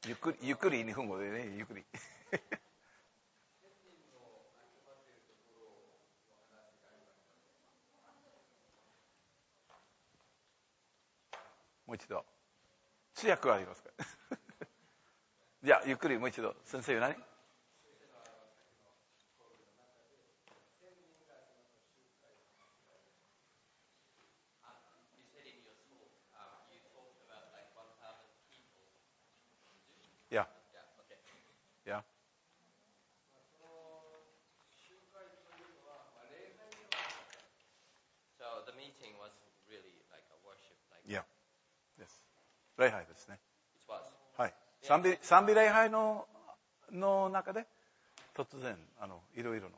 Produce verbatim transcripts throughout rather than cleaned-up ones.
ゆっくり、ゆっくり日本語でね、ゆっくり。もう一度。通訳はありますか？じゃあ、ゆっくりもう一度。先生何？いや。いや。いや。です。礼拝ですね。はい。賛美、賛美礼拝の、の中で、突然、あの、いろいろの。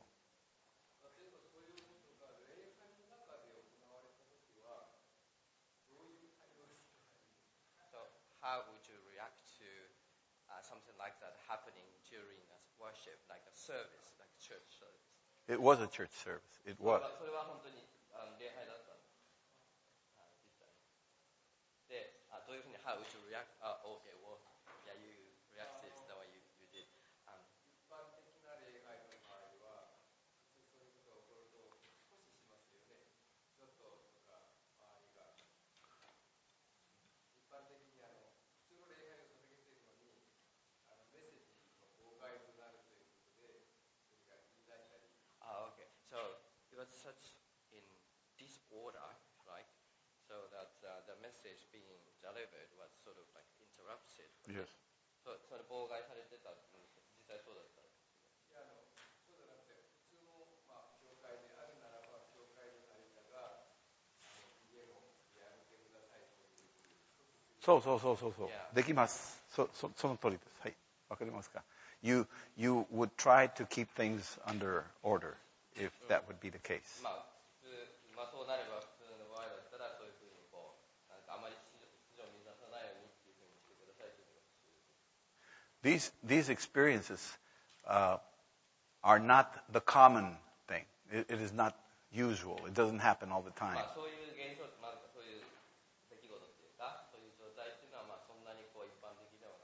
How would you react to uh, something like that happening during a worship, like a service, like a church service? It was a church service. It was. それは本当にあの礼拝だったんです。実際で、あどういうふうに How would you react? あ、okay, well, yeah, you react this the way you, you did. Um, 一般的な礼拝の場合は、普通そういうことが起こると少ししますよね。ちょっととか周りが。一般的にあの普通の礼拝を捧げているのに、あのメッセージの妨害になるということで、それが言い出したり。Ah, okay. So it was such in disorder, right? So that uh, the message being delivered was sort of like interrupted. Yes. そそれ妨害されてたんですけど、実際そうだったんですいやあのそうじゃなくて普通の、まあ、教会であるならば教会の誰かがあの家のやめてくださいというふうにそうそうそうそうそう。できます。そ、そ、その通りです。はい。わかりますか？ You, you would try to keep things under order if that would be the case. まあ普通、まあそうなれば普通の場合だったらそういうふうにこうなんかあまり秩序を乱さないようにっていうふうにしてくださいというのが普通です。 These, these experiences uh, are not the common thing. It, it is not usual. It doesn't happen all the time. まあそういう現象、まあそういう出来事っていうか、そういう状態っていうのはまあそんなにこう一般的ではない。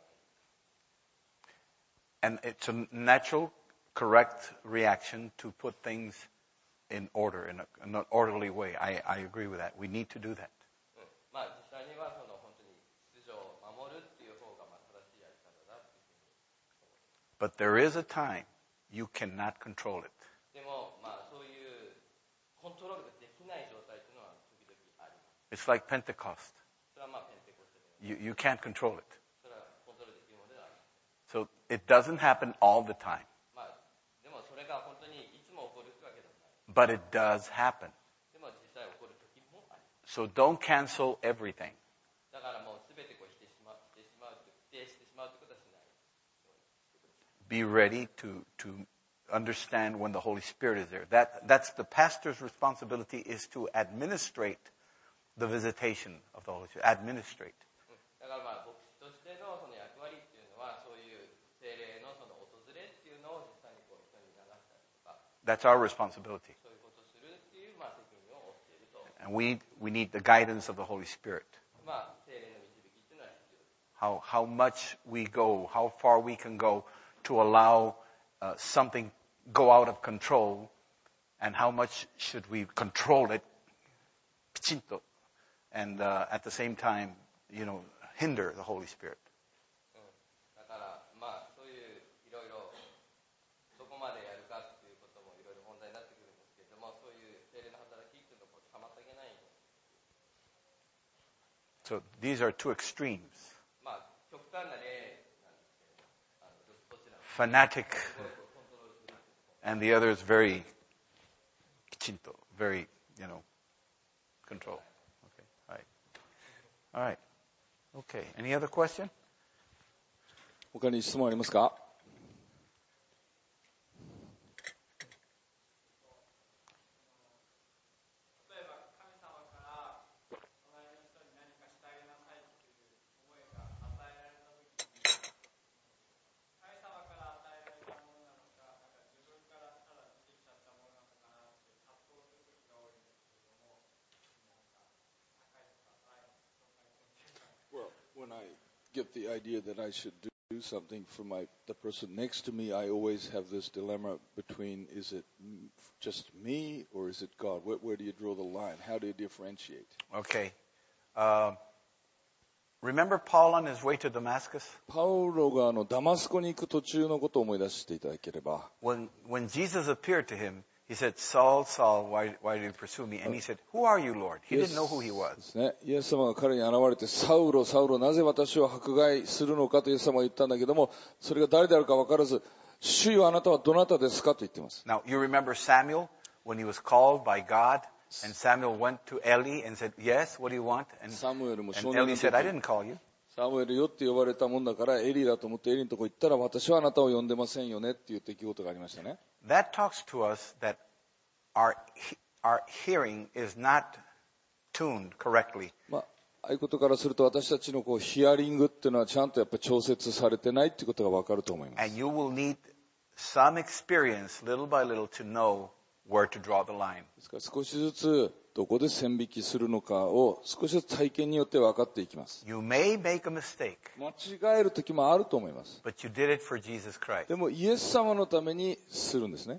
And it's a natural, correct reaction to put things in order, in, a, in an orderly way. I, I agree with that. We need to do that. うん、まあ実際にはその本当に秩序を守るっていう方がまあ正しいやり方だっていうふうに。 But there is a time you cannot control it. でもまあそういうコントロールができない状態っていうのは時々あります。 It's like Pentecost. それはまあペンテコステで。 You, you can't control it. それはコントロールできるものではありません。 So it doesn't happen all the time. まあでもそれが本当にいつも起こるわけでもない。 But it does happen. でも実際起こる時もあります。 So don't cancel everything. だからもうすべてこう否定しましてしまう否定してしまうということはしない。 Be ready to, to understand when the Holy Spirit is there. That, that's the pastor's responsibility, is to administrate the visitation of the Holy Spirit. Administrate. だからまあ牧師としてのその役割っていうのはそういう聖霊のその訪れっていうのを実際にこう人に流したりとか。 That's our responsibility. そういうことをするっていうまあ責任を負っていると。 And we, we need the guidance of the Holy Spirit. まあ聖霊の導きっていうのは必要です。 How, how much we go, how far we can go to allow uh, something go out of control, and how much should we control it, pichinto, and uh, at the same time, you know, hinder the Holy Spirit. うん、だからまあそういういろいろどこまでやるかっていうこともいろいろ問題になってくるんですけれども、そういう聖霊の働きっていうのを妨げないように。 So these are two extremes. まあ極端な例なんですけれども、あのどどちらも Fanatic, すごいこうコントロールする。 and the other is very kichinto, very, you know, control. Okay, all right. All right. Okay, any other question? 他に質問ありますか？Well, when I get the idea that I should do Do something for my the person next to me. I always have this dilemma between is it just me or is it God? Where, where do you draw the line? How do you differentiate? Okay. Uh, remember Paul on his way to Damascus? パウロがあのダマスコに行く途中のことを思い出していただければ、 When, when Jesus appeared to him, he said, Saul, Saul, why, why do you pursue me? And he said, Who are you, Lord? He didn't know who he で was. すね、イエス様が彼に現れて、サウロ、サウロ、なぜ私を迫害するのかとイエス様は言ったんだけども、それが誰であるか分からず、主よあなたはどなたですかと言っています。 Now, you remember Samuel when he was called by God? And Samuel went to Eli and said, Yes, what do you want? And, サムエルも and 少年 Eli の said, I 時、 didn't call you. サムエルよって呼ばれたもんだからエリだと思ってエリのとこ行ったら私はあなたを呼んでませんよねっていう出来事がありましたね。 That talks to us that our, our hearing is not tuned correctly. まあ、ああいうことからすると私たちのこうヒアリングっていうのはちゃんとやっぱり調節されてないっていうことがわかると思います。 And you will need some experience, little by little, to know where to draw the line. ですから少しずつどこで線引きするのかを少しずつ体験によって分かっていきます。 You may make a mistake, 間違える時もあると思います。 but you did it for Jesus Christ. でもイエス様のためにするんですね。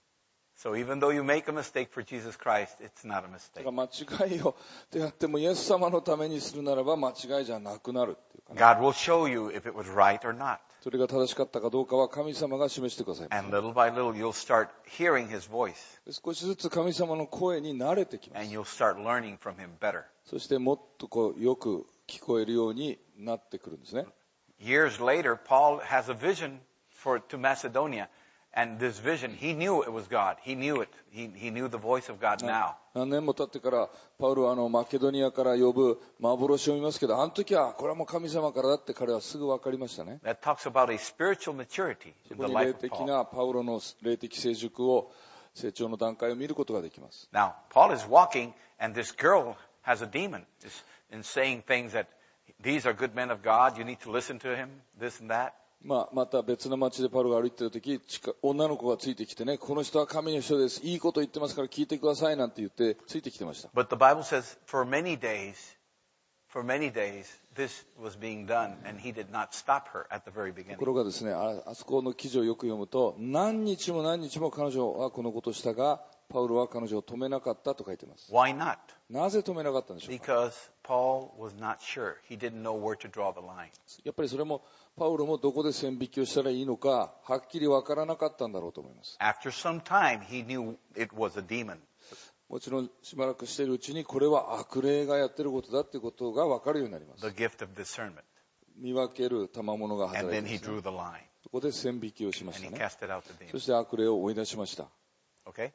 So even though you make a mistake for Jesus Christ, it's not a だ mistake. から間違いをでやってもイエス様のためにするならば間違いじゃなくなるっていうかね。 God will show you if it was right or not. それが正しかったかどうかは神様が示してくださいます。 And little by little, you'll start hearing His voice, で少しずつ神様の声に慣れてきま and す。 you'll start learning from Him better. そしてもっとこうよく聞こえるようになってくるんですね。 Years later, Paul has a vision for to Macedonia, and this vision, he knew it was God. He knew it. He, he knew the voice of God now. 何年も経ってからパウロはあのマケドニアから呼ぶ幻を見ますけど、あの時はこれはもう神様からだって彼はすぐ分かりましたね。 That talks about a spiritual maturity そ in こ the に life 霊 of 的 Paul. なパウロの霊的成熟を成長の段階を見ることができます。 Now, Paul is walking, and this girl has a demon is in saying things that these are good men of God. You need to listen to him, this and that. まあ、また別の町でパウロが歩いている時、近女の子がついてきてね、この人は神の人です。いいこと言ってますから聞いてくださいなんて言ってついてきてました。 But the Bible says for many days, for many days, this was being done, and he did not stop her at the very と beginning. ころがですね、あ、あそこの記事をよく読むと、何日も何日も彼女はこのことをしたが、パウロは彼女を止めなかったと書いています。 Why not? なぜ止めなかったんでしょうか。 Because Paul was not sure. He didn't know where to draw the line. やっぱりそれもパウロもどこで線引きをしたらいいのか、はっきりわからなかったんだろうと思います。 After some time, he knew it was a demon. もちろんしばらくしているうちにこれは悪霊がやってることだっていうことがわかるようになります。 The gift of discernment. 見分ける賜物が And 働い then て he ですね、 drew the line, そこで線引きをしまし and た he ね。 casted out the demon. そして悪霊を追い出しました。 Okay?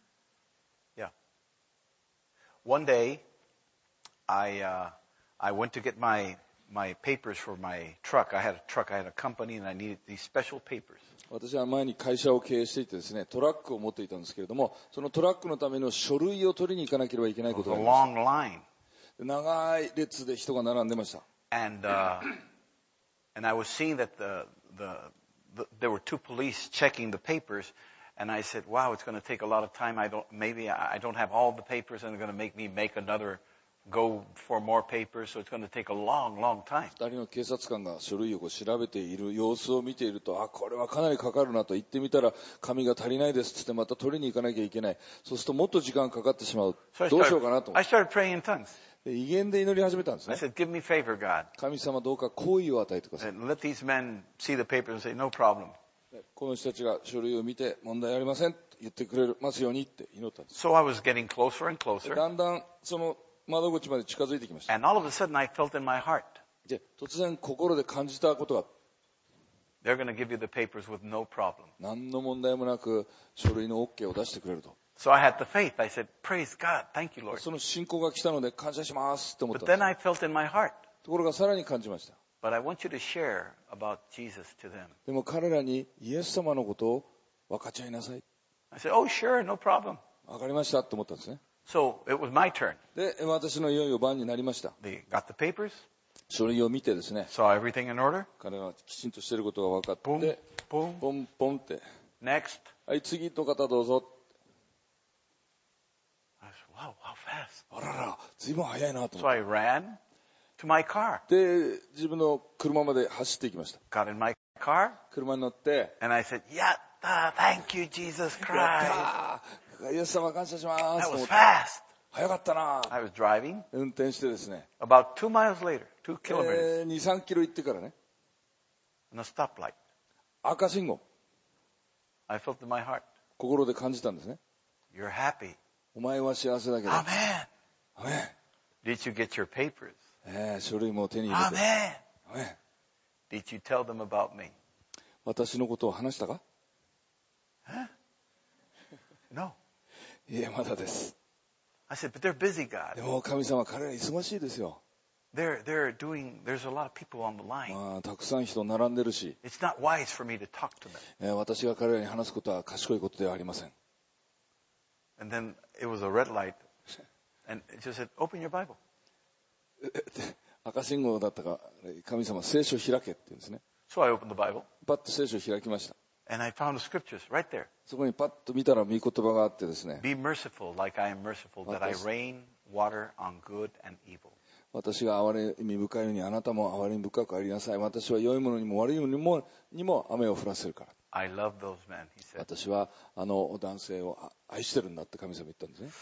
Yeah. One day, I uh, I went to get my my papers for my truck. I had a truck. I had a company, and I needed these special papers. 私は前に会社を経営していてですね、トラックを持っていたんですけれども、そのトラックのための書類を取りに行かなければいけない It こ was とが a ありまし long line, た。長い列で人が並んでました。 and uh, and I was seeing that the, the the there were two police checking the papers, and I said, "Wow, it's going to take a lot of time. I don't maybe I I don't have all the papers, and they're going to make me make another." Go for more papers, so it's going to take a long, long time. 二人の警察官が書類をこう調べている様子を見ていると、あ、これはかなりかかるなと言ってみたら、紙が足りないですってってまた取りに行かなきゃいけない。そうするともっと時間かかってしまう。 So I どうしよう started, かなと思 I って started praying in tongues. で威厳で祈り始めたんです I ね。 said, "Give me favor, God, 神様どうか好意を与えてください。 and let these men see the papers and say, no problem." この人たちが書類を見て問題ありませんと言ってくれますようにって祈ったんです。 So I was getting closer and で closer, だんだんその窓口まで近づいてきました。 and all of a sudden I felt in my heart, で、突然心で感じたことが、 they're going to give you the papers with no problem. 何の問題もなく書類の OK を出してくれると。 So I had the faith. I said, "Praise God. Thank you, Lord." その信仰が来たので感謝しますって思ったん But です then。I felt in my heart, ところがさらに感じました。 but I want you to share about Jesus to them. でも彼らにイエス様のことを分かち合いなさい。 I said, "Oh, sure, no problem." 分かりましたって思ったんですね。 So it was my turn. で、私のいよいよ番になりました。 They got the papers, 書類を見てですね、 saw everything in order. 彼がきちんとしていることが分かっ Boom, て、 boom. ポンポンって、 Next. はい、次の方どうぞ。 I said, "Wow, how fast." あらら、随分早いなと So 思っ I ran. to my car. で、自分の車まで走っていきました。 Got in my car, 車に乗って、 and I said, Yatta, thank you, Jesus や Christ. ったーイエス様感謝します That と思 was って fast. 早かったな I was driving. 運転してですね、 About two miles later, two kilometers, えー、に、さんキロ行ってからね、 on a stoplight, 赤信号、 I felt in my heart, 心で感じたんですね。 you're happy. お前は幸せだけど、 Amen. アメン Did you get your papers? えー、書類も手に入れて、 Amen. アメン Did you tell them about me? 私のことを話したか？ No. いえ、まだです。 I said, but they're busy, God. でも神様、彼ら忙しいですよ。 They're, they're doing, there's a lot of people on the line. まあ、たくさん人並んでるし、 It's not wise for me to talk to them. えー私が彼らに話すことは賢いことではありません。 And then it was a red light. And it just said, open your Bible. 赤信号だったか、神様、聖書を開けって言うんですね。 So I opened the Bible. パッと聖書を開きました。 And I found the scriptures right there. そこにパッと見たら御言葉があってですね、 Be merciful like I am merciful, that I rain water on good and evil. 私が憐れみ深いようにあなたも憐れみ深くありなさい。私は良いものにも悪いものにもにも雨を降らせるから。 I love those men, he said. 私はあの男性を愛してるんだって神様言ったんですね。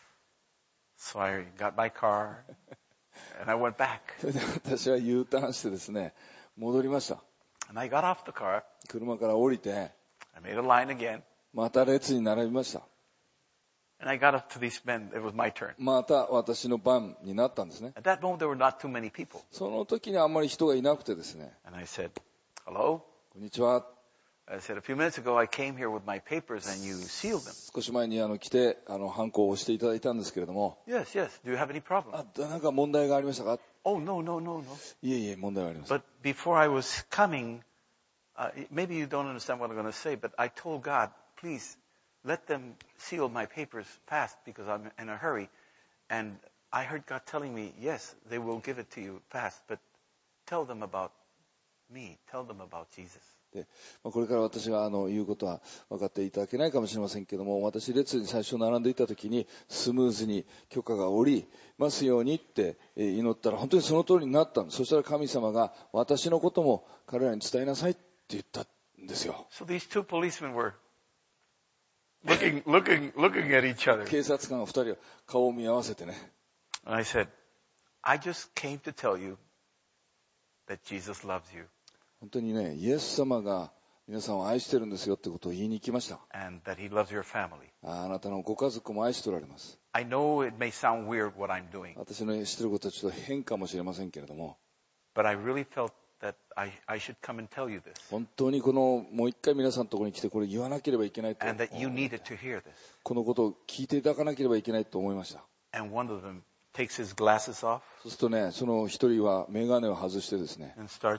So I got my car and I went back. それで私は U ターンしてですね、戻りました。 And I got off the car. 車から降りて、 I made a line again. また列に並びました。 And I got up to these men. It was my turn. また私の番になったんですね。 At that moment, there were not too many people. その時にあんまり人がいなくてですね、 And I said, hello? こんにちは。 I said, a few minutes ago, I came here with my papers and you sealed them. 少し前にあの来て、あの、ハンコを押していただいたんですけれども、 Yes, yes. Do you have any problem? あ、なんか問題がありましたか？ Oh, no, no, no, no. いえいえ、問題はありません。 But before I was coming, uh, maybe you don't understand what I'm going to say, but I told God, please let them seal my papers fast because I'm in a hurry. And I heard God telling me, yes, they will give it to you fast, but tell them about me. Tell them about Jesus. でまあ、これから私があの言うことは分かっていただけないかもしれませんけども、私列に最初並んでいた時にスムーズに許可が下りますようにって祈ったら本当にその通りになったんです。そしたら神様が私のことも彼らに伝えなさいって言ったんですよ。 So these two policemen were looking, looking, looking at each other. 警察官が二人は顔を見合わせてね、 And I said, I just came to tell you that Jesus loves you 本当にね、イエス様が皆さんを愛してるんですよってことを言いに来ました。 and that he loves your family. ああなたのご家族も愛しておられます。 I know it may sound weird what I'm doing, 私の知ってることはちょっと変かもしれませんけれども、 but I really felt that I, I should come and tell you this 本当にこのもう一回皆さんのところに来てこれ言わなければいけないと、 and that you needed to hear this. このことを聞いていただかなければいけないと思いました。 And one of them takes his glasses off そうするとね、その一人は眼鏡を外してですね、 and starts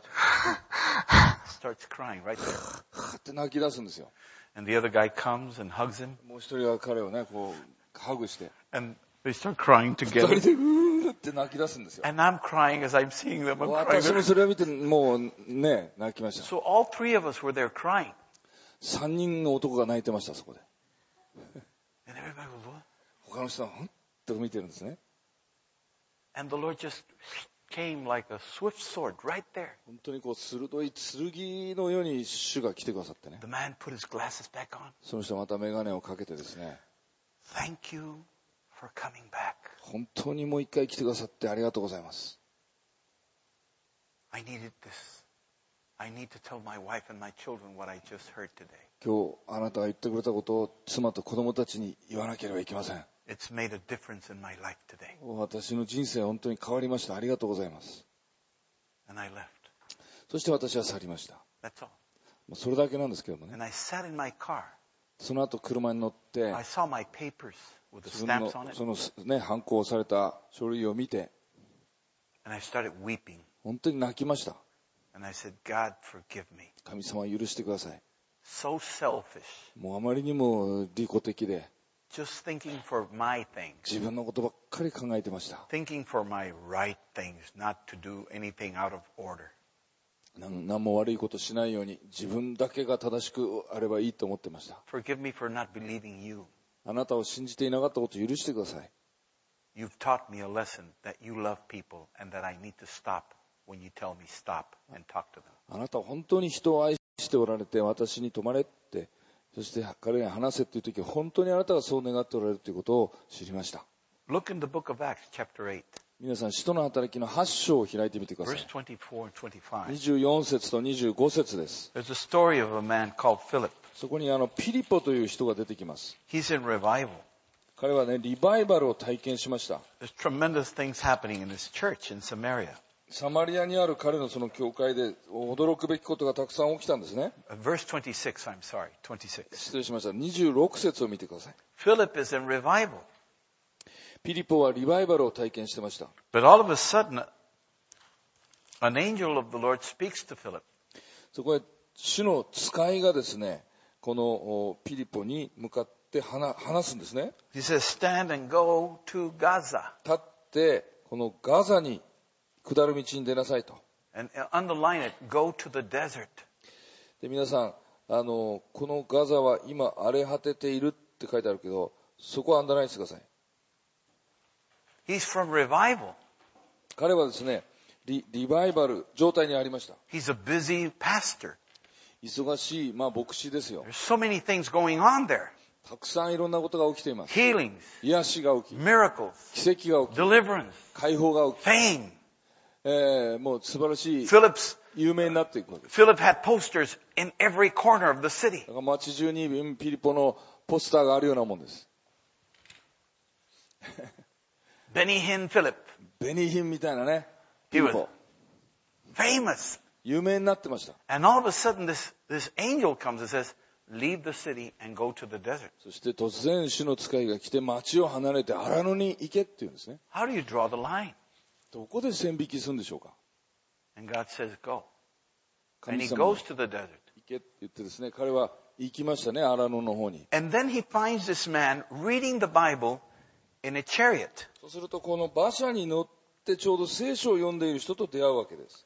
starts crying right there. はって泣き出すんですよ。 And the other guy comes and hugs him もう一人は彼をね、こうハグして、 and they start crying 二 together. 人でうーって泣き出すんですよ。 And I'm crying as I'm seeing them. I'm 私も crying. それを見てもうね、泣きました。 So all three of us were there crying. 三人の男が泣いてました、そこで。 And everybody was, what? 他の人は、んって見てるんですね。 And the Lord just came like a swift sword right there. 本当にこう鋭い剣のように主が来てくださってね。 The man put his glasses back on. その人はまた眼鏡をかけてですね、 Thank you for coming back. 本当にもう一回来てくださってありがとうございます。 I needed this. I need to tell my wife and my children what I just heard today. 今日あなたが言ってくれたことを妻と子供たちに言わなければいけません。 It's made a difference in my life today. 私の人生は本当に変わりました。ありがとうございます。 And I left. そして私は去りました。 That's all. まあそれだけなんですけどもね。 And I sat in my car. その後車に乗って I saw my papers with the 自分の stamps on it. そのね、反抗された書類を見て And I started weeping. 本当に泣きました。 And I said, God, forgive me. 神様許してください。 So selfish. もうあまりにも利己的で Just thinking for my things. 自分のことばっかり考えてました。 Thinking for my right things, not to do anything out of order. なん何も悪いことしないように自分だけが正しくあればいいと思ってました。 Forgive me for not believing you. あなたを信じていなかったことを許してください。 you've taught me a lesson that you love people and that I need to stop when you tell me stop and talk to them. あなたは本当に人を愛しておられて、私に止まれって、そして彼に話せっていう時は本当にあなたがそう願っておられるということを知りました。 Look in the book of Acts, chapter eight. 皆さん、使徒の働きのはち章を開いてみてくださ Verse い。 twenty-four and twenty-five. にじゅうよん節とにじゅうご節です。 There's a story of a man called Philip. そこにあのピリポという人が出てきます。 He's in revival. 彼はね、リバイバルを体験しました。 There's tremendous things happening in this church in Samaria. サマリアにある彼のその教会で驚くべきことがたくさん起きたんですね。 Verse twenty-six, I'm sorry, twenty-six. 失礼しました。にじゅうろく節を見てください。 Philip is in revival. ピリポはリバイバルを体験してました。 But all of a sudden, an angel of the Lord speaks to Philip. そこへ主の使いがですね、このピリポに向かって話すんですね。 He says, stand and go to Gaza. 立ってこのガザに下る道に出なさいと。 And underline it, go to the desert. で皆さん、あのこのガザは今荒れ果てているって書いてあるけど、そこはアンダーラインしてください。 He's from revival. 彼はですね、リ, リバイバル状態にありました。 He's a busy pastor. 忙しい、まあ、牧師ですよ。 There's so many things going on there. たくさんいろんなことが起きています。 Healings, 癒しが起き、 miracles, 奇跡が起き、 deliverance, 解放が起き、 fame. えー、もう素晴らしい Philip's, 有名になっていくわけです。 Philip had posters in every corner of the city. だから街中にピリポのポスターがあるようなもんです。 Benny Hinn Philip. 紅品みたいなね、ピ He リ was ポ famous. 有名になってました。 And all of a sudden this, this angel comes and says, leave the city and go to the desert. そして突然主の使いが来て町を離れて荒野に行けって言うんですね。 How do you draw the line? どこで線引きするんでしょうか。 And God says, go. 神 And he 様 goes to the desert. 行けって言ってですね、彼は行きましたね、荒野の方に。 And then he finds this man reading the Bible in a chariot. そうするとこの馬車に乗ってちょうど聖書を読んでいる人と出会うわけです。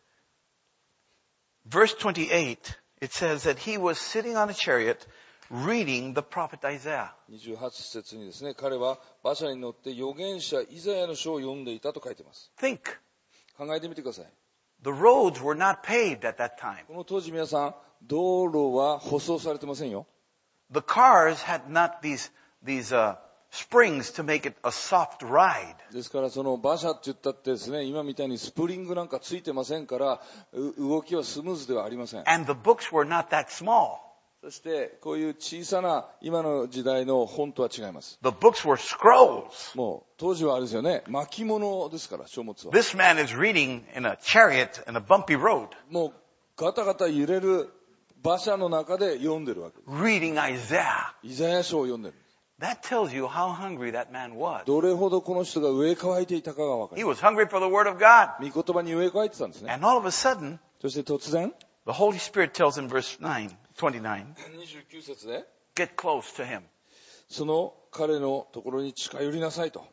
Verse twenty-eight, it says that he was sitting on a chariot reading the prophet Isaiah. にじゅうはち節にですね、彼は馬車に乗って預言者イザヤの書を読んでいたと書いています。 Think, 考えてみてください。 the roads were not paved at that time. この当時皆さん、道路は舗装されてませんよ。 The cars had not these, these, uh, springs to make it a soft ride. ですからその馬車って言ったってですね、今みたいにスプリングなんかついてませんから、う動きはスムーズではありません。 And the books were not that small. そしてこういう小さな今の時代の本とは違います。 The books were scrolls. もう当時はあれですよね、巻物ですから書物は。 This man is reading in a chariot in a bumpy road, もうガタガタ揺れる馬車の中で読んでるわけです。 reading Isaiah. イザヤ書を読んでる。 That tells you how hungry that man was. どれほどこの人が飢え渇いていたかがわか He る。 was hungry for the word of God. 御言葉に飢え渇いてたんですね。 And all of a sudden, そして突然、 the Holy Spirit tells him, verse nine, twenty-nine, にじゅうきゅう節で、 get close to him. その彼のところに近寄りなさいと。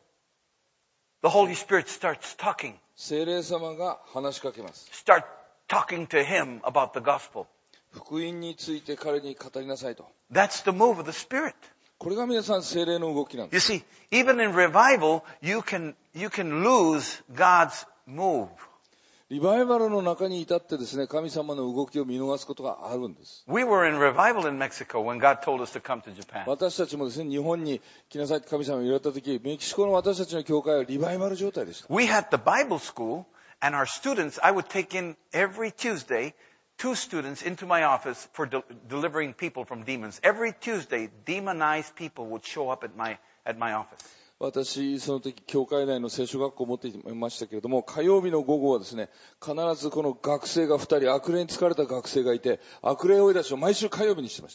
The Holy Spirit starts talking, 聖霊様が話しかけます。 start talking to him about the gospel. 福音について彼に語りなさいと。 That's the move of the Spirit. これが皆さん聖霊の動きなんです。 You see, even in revival, you can, you can lose God's move. リバイバルの中に至ってですね、神様の動きを見逃すことがあるんです。 We were in revival in Mexico when God told us to come to Japan. 私たちもですね、日本に来なさいって神様が言われたとき、メキシコの私たちの教会はリバイバル状態でした。 We had the Bible school, and our students, I would take in every Tuesday two students into my office for de- delivering people from demons. Every Tuesday, demonized people would show up at my, at my office. 私、その時、教会内の聖書学校を持っていましたけれども、火曜日の午後はですね、必ずこの学生がふたり、悪霊に疲れた学生がいて、悪霊追い出しを毎週火曜日にしてました。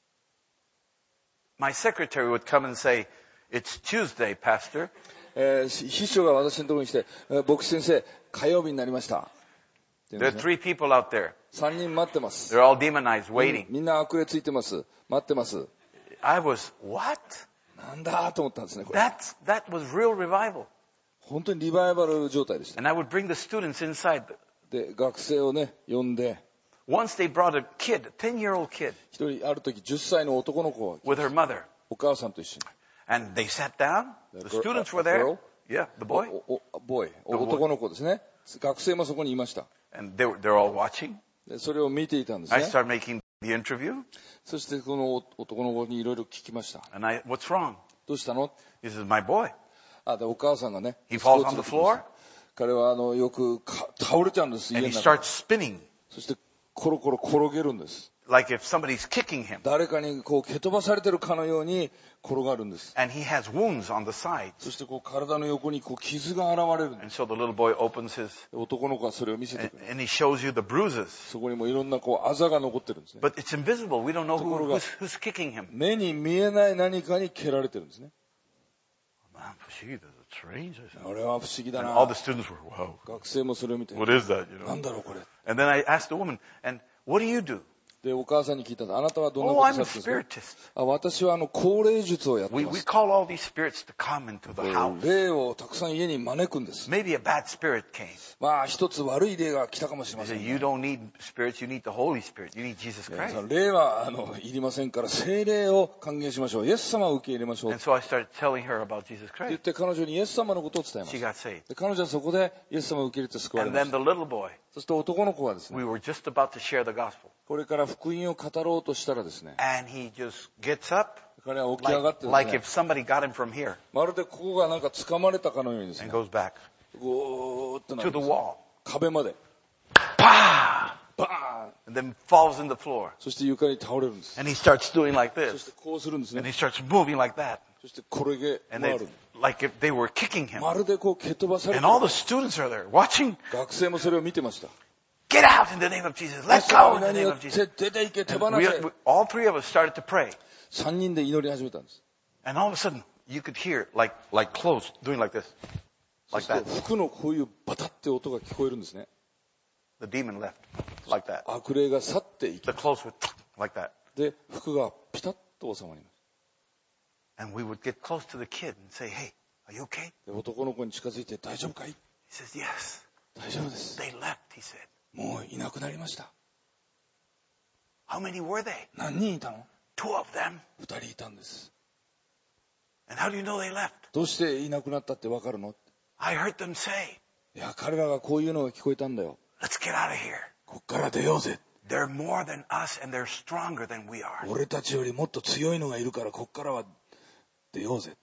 My secretary would come and say, it's Tuesday, Pastor. えー、秘書が私のところに来て、えー牧師先生、火曜日になりました。って言うん There で are すね three people out there. さんにん待ってます。 They're all demonized, み waiting. みんな悪霊ついてます。待ってます。 I was, what? なんだと思ったんですね、これ。 That's, that was real revival. 本当にリバイバル状態でした。 And I would bring the students inside. で、学生をね、呼んで、 Once they brought a kid, a ten-year-old kid, 一人ある時じゅっさいの男の子が with her mother. お母さんと一緒に。 And they sat down. The girl- students a were there. girl? Yeah, the boy. おおおボーイ、男の子ですね。学生もそこにいました。 And they were, they're all watching. でそれを見ていたんです I ね。 start making the interview. そしてこの男の子にいろいろ聞きました。 And I, what's wrong? どうしたの？ He says, my boy. あ、で、お母さんがね。 He falls on the floor. 彼はあの、よくか倒れちゃうんです、家 And の he 中 starts spinning. そして、コロコロ転げるんです。 Like if somebody's kicking him. 誰かにこう蹴飛ばされてるかのように転がるんです。 And he has wounds on the sides. そしてこう体の横にこう傷が現れるんで And す。 so the little boy opens his, 男の子はそれを見せて and, くれる。 and he shows you the bruises. そこにもいろんなこうあざが残ってるんですね。 But it's invisible. We don't know who, ところが、 who's, who's kicking him. 目に見えない何かに蹴られてるんですね。 Man, that's strange. I said. あれは不思議だ And な。 all the students were, wow. 学生もそれを見て、 What is that? You なん know. だろうこれ。 And then I asked the woman, and what do you do? で、お母さんに聞いたんです。あなたはどんなこ Oh, と I'm さ a れてるんです spiritist. か？あ、私はあの、高齢術をやって We, ま we す。 call all these spirits to come into the house. 霊をたくさん家に招くんです。 Maybe a bad spirit came. まあ、一つ悪い霊が来たかもしれ They ませ say, ん、 you ね。 don't need spirits, you need the Holy Spirit. You need Jesus いや Christ. 霊は、あの、いりませんから、聖霊を還元しましょう。イエス様を受け入れましょう。 And so I started telling her about Jesus って言っ Christ. て彼女にイエス様のことを伝えま She す。 got saved. で彼女はそこでイエス様を受け入れて救われ And ま then し the た。 little boy, そして男の子はですね、 we were just about to share the gospel. これから福音を語ろうとしたらですね、 And he just gets up 彼は起き上がっ like, てです like ね if、somebody got him from here まるでここがなんか掴まれたかのようにです and ね、 goes back ゴーっとな to るん the です。 wall. 壁まで。 Bah! バーン And then falls in the floor. そして床に倒れるんです。 And he starts doing like そし this. てこうするんです And ね。 he starts moving like that. そして転げ And 回 they, る。 like if they were kicking him. まるでこう蹴飛ばされて And all the students are there watching. 学生もそれを見てました。 Get out in the name of Jesus. イエ Let ス様 go に in the 何 name よ of っ Jesus. て出て行け、手 And 放 we, せ。 we, all three of us started to pray. 三人で祈り始めたんです。 And all of a sudden, you could hear like, like clothes doing like this. そ Like して that. 服のこういうバタって音が聞こえるんですね。 The demon left. Like that. 悪霊が去っていき The、clothes would like that. で、服がピタッと収まりま And we would get close to the kid and say, hey, are you okay? す。で、男の子に近づいて、大丈夫かい？ He says, yes. 大丈夫です。 They left, he said. もういなくなりました。 How many were they? 何人いたの？ Two of them. 二人いたんです。 And how do you know they left? どうしていなくなったってわかるの？ I heard them say, いや、彼らがこういうのが聞こえたんだよ。 let's get out of here. こっから出ようぜ。 They're more than us and they're stronger than we are. 俺たちよりもっと強いのがいるから、こっからは出ようぜ。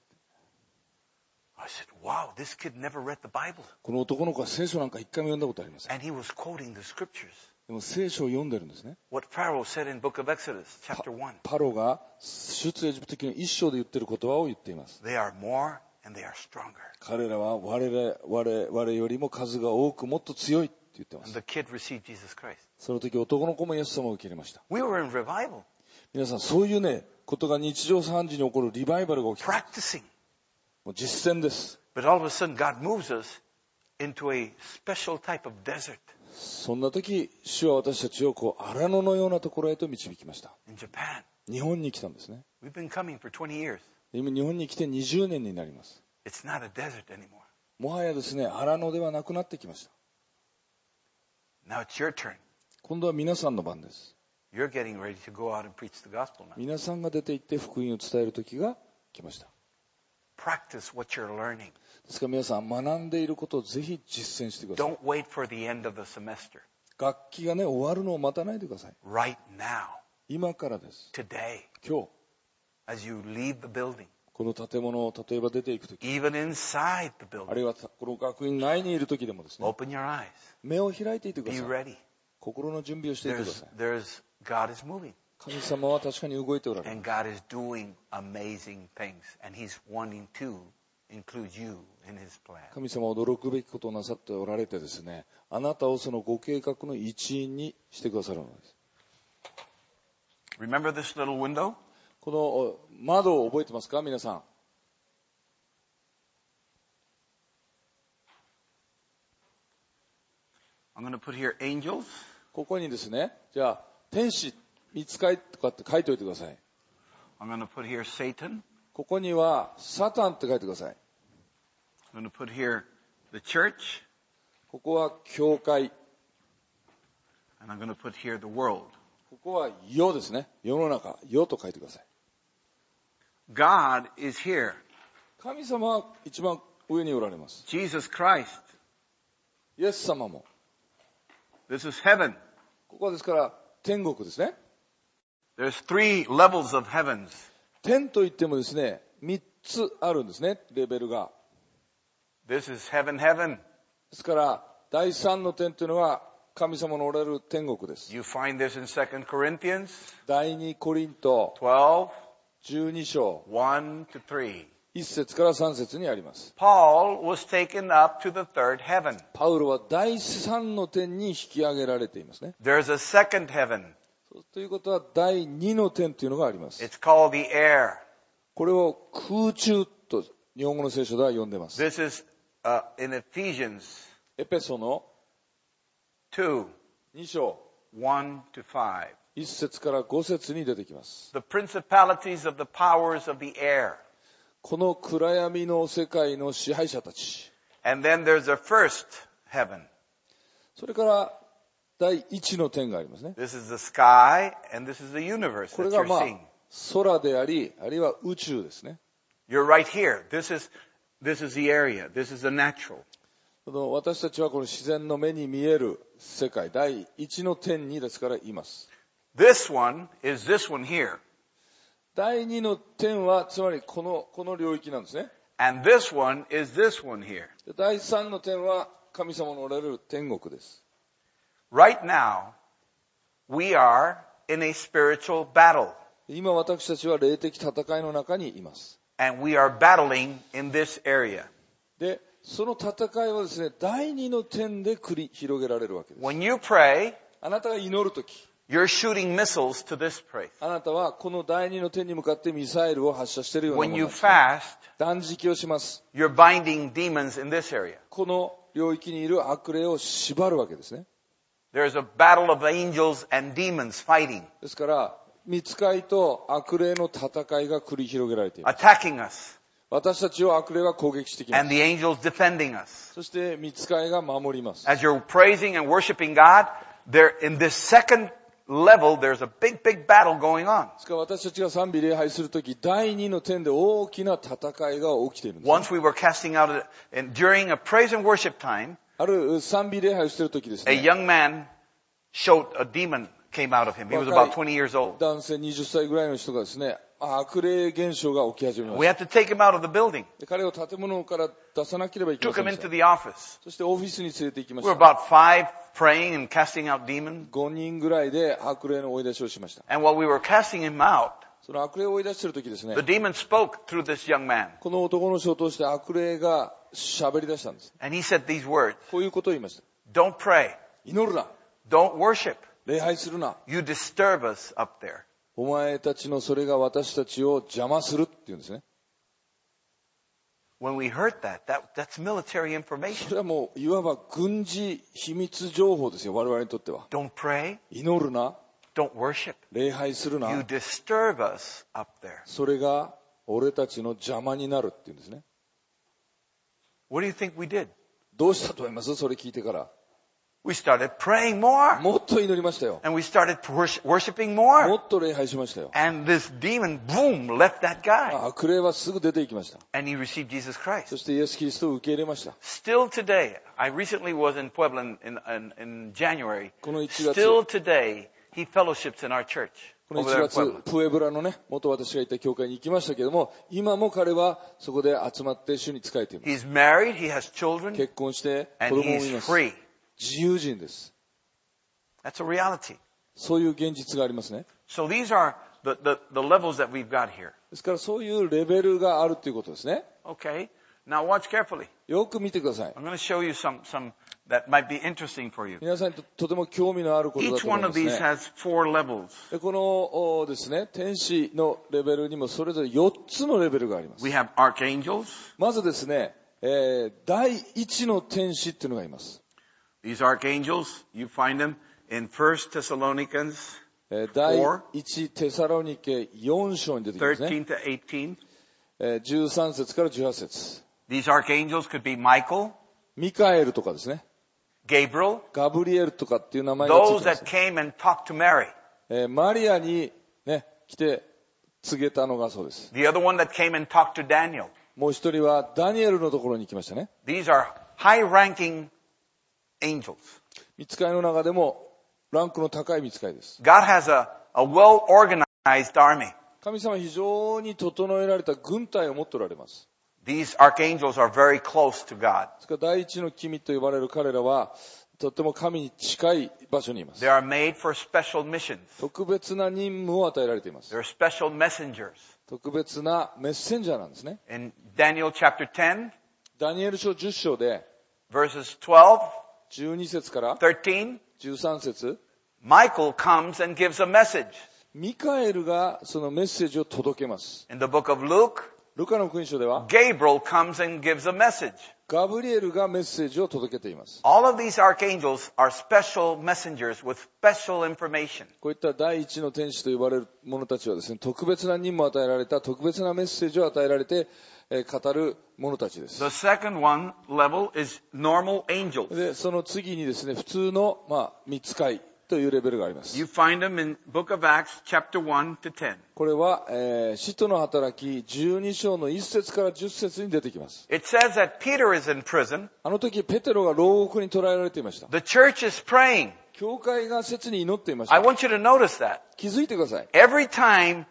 I said, wow, this kid never read the Bible. この男の子は聖書なんか一回も読んだことありません。 And he was quoting the scriptures. でも聖書を読んでるんですね。 What Pharaoh said in book of Exodus, chapter one. パロが出エジプト記の一章で言ってる言葉を言っています。 They are more and they are stronger. 彼らは我々、我々よりも数が多くもっと強いって言ってま And す。 the kid received Jesus Christ. その時男の子もイエス様を受け入れました。 We were in revival, 皆さん、そういうね、ことが日常茶飯事に起こるリバイバルが起きた。 practicing. もう実践です。 But all of a sudden, God moves us into a special type of desert そんな時、主は私たちをこう荒野のようなところへと導きました。 in Japan. 日本に来たんですね。 We've been coming for twenty years. 今日本に来てにじゅうねんになります。 It's not a desert anymore. もはやですね、荒野ではなくなってきました。 Now it's your turn. 今度は皆さんの番です。 You're getting ready to go out and preach the gospel now. 皆さんが出て行って福音を伝える時が来ました。 Practice what you're learning. ですから皆さん、学んでいることをぜひ実践してください。 Don't wait for the end of the semester. 楽器がね、終わるのを待たないでください。 Right now, 今からです。 today, 今日、 as you leave the building, この建物を例えば出ていくとき、 even inside the ある building, いはこの学院内にいるときでもですね、 open your eyes. 目を開いていてくだ Be さい。 ready. 心の準備をしていてくだ There's, さい。 there's, God is moving. 神様は確かに動いておられる。 And God is doing amazing things. And He's wanting to include you in His plan. 神様は驚くべきことをなさっておられてですね、あなたをそのご計画の一員にしてくださるのです。 Remember this little window? この窓を覚えてますか、皆さん。 I'm going to put here angels. ここにですね、じゃあ、天使、見つかいとかって書いておいてください。 I'm going to put here Satan. ここには、サタンって書いてください。 I'm going to put here the church. ここは教会。 And I'm going to put here the world. ここは世ですね。世の中。世と書いてください。 God is here. 神様は一番上におられます。 Jesus Christ. イエス様も。 This is heaven. ここはですから天国ですね。 There's three levels of heavens. 天といってもですね、三つあるんですね、レベルが。 This is heaven, heaven. ですから第三の天というのは神様のおられる天国です。 You find this in Second Corinthians 第二コリント twelve, じゅうに章 one to three. 一節から三節にあります。 Paul was taken up to the third heaven. パウロは第三の天に引き上げられていますね。 There's a second heaven. ということは第二の天というのがあります。 It's called the air. これを空中と日本語の聖書では呼んでいます。 This is uh, in Ephesians エペソの two, に章 one to five. 一節から五節に出てきます。 The principalities of the powers of the air. この暗闇の世界の支配者たち。 And then there's a first heaven. それから第一の天がありますね。 This is the sky and this is the universe これ that が you're まあ seeing. 空であり、あるいは宇宙ですね。 You're right here. This is, this is the area. This is the natural. この私たちはこの自然の目に見える世界、第一の天にですからいます。 This one is this one here. 第二の天はつまりこの、この領域なんですね。 And this one is this one here. で第三の天は神様のおられる天国です。 Right now, we are in a spiritual battle. 今私たちは霊的戦いの中にいます。 And we are battling in this area. で、その戦いはですね、第二の天で繰り広げられるわけです。 When you pray, あなたが祈るとき、 you're shooting missiles to this place. あなたはこの第二の天に向かってミサイルを発射しているような When もの you なんですね。 fast, 断食をします。 you're binding demons in this area. この領域にいる悪霊を縛るわけですね。 There's a battle of angels and demons fighting, ですから、御使いと悪霊の戦いが繰り広げられています。 attacking us, 私たちを悪霊が攻撃してきま and す。 the angels defending us. そして御使いが守ります。 As you're praising and worshiping God, there, in this second level, there's a big, big battle going on. ですから私たちが賛美礼拝するとき、第二の天で大きな戦いが起きているんです。 Once we were casting out, a, and during a praise and worship time, ある賛美礼拝をしているときです a ね、 young man showed a demon came out of him. He was about twenty years old. 男性にじゅっさいぐらいの人がですね、悪霊現象が起き始めま We し had to take him out of the building, た。で彼を建物から出さなければいけま took せん him でし into た。 the office. そしてオフィスに連れて行きま We し were た。 about five praying and casting out demons. ごにんぐらいで悪霊の追い出しをしました。 And while we were casting him out, その悪霊を追い出しているときですね the、demon spoke through this young man. この男の人を通して悪霊が喋り出したんです。 And he said these words, こういうことを言いました。 don't pray, 祈るな。 don't worship. 礼拝するな。 You disturb us up there. お前たちのそれが私たちを邪魔するって言うんですね。 When we heard that, that that's military そ information. れはもういわば軍事秘密情報ですよ、我々にとっては。 Don't pray, 祈るな。 don't worship. 礼拝する You な。 disturb us up there. それが俺たちの邪魔になるって言うんですね。 What do you think we did? どうしたと思います？それ聞いてから。 We started praying more. もっと祈りましたよ。 And we started wors- worshiping も more. っと礼拝しましたよ。 And this demon, boom, left that guy. 悪霊はすぐ出て行きました。 And he received Jesus そ Christ. してイエス・キリストを受け入れました。 Still today, I recently was in Puebla in, in, in January. このいちがつ、 Still today, he fellowships in our church. この Over いち there が in つ、 Puebla. プエブラのね、元私がいた教会に行きましたけども、今も彼はそこで集まって主に仕えています。 He's married, he has children, 結婚して子 and 供も he's います。 free. 自由人です。 That's a reality. そういう現実がありますね。 So these are the, the, the levels that we've got here. ですからそういうレベルがあるということですね。 Okay. Now watch carefully. よく見てください。 I'm going to show you some, some that might be interesting for you. 皆さんにととても興味のあることだ Each と思い one ま of す these ね。 has four levels. でこのおですね、天使のレベルにもそれぞれよっつのレベルがあります。 We have archangels. まずですね、えー、第一の天使っていうのがいます。 These archangels, you find them in First Thessalonians えー、第一テサロニケよん章に出てきますね。 thirteen to eighteen. えー、じゅうさん節からじゅうはち節。 These archangels could be Michael, ミカエルとかですね。 Gabriel, ガブリエルとかっていう名前がつい those てます that。came and talked to Mary. えー、マリアにね、来て告げたのがそうです。 The other one that came and talked to Daniel. もう一人はダニエルのところに行きましたね。 These are high-ranking angels. 御使いの中でもランクの高い御使いです。 God has a, a well-organized army. 神様は非常に整えられた軍隊を持っておられます。 These archangels are very close to God. ですから第一の君と呼ばれる彼らはとても神に近い場所にいます。 They are made for special missions. 特別な任務を与えられています。 They're special messengers. 特別なメッセンジャーなんですね。 In Daniel chapter ten, ダニエル書じゅっ章で verses twelve, じゅうに節から thirteen, じゅうさん節、 Michael comes and gives a message. ミカエルがそのメッセージを届けます。 In the book of Luke, ルカの福音書では Gabriel comes and gives a message. ガブリエルがメッセージを届けています。 All of these archangels are special messengers with special information. こういった第一の天使と呼ばれる者たちはですね、特別な任務を与えられた、特別なメッセージを与えられて、えー語る者たちです。 The second one level is normal angels. で、その次にですね、普通の、まあ、御使いというレベルがあります。 You find them in book of Acts chapter one to ten. これは、えー使徒の働きじゅうに章のいっ節からじゅっ節に出てきます。 It says that Peter is in prison. あの時、ペテロが牢獄に捕らえられていました。 The church is praying. 教会が切に祈っていまし I た。 want you to notice that. 気づいてください。 Every time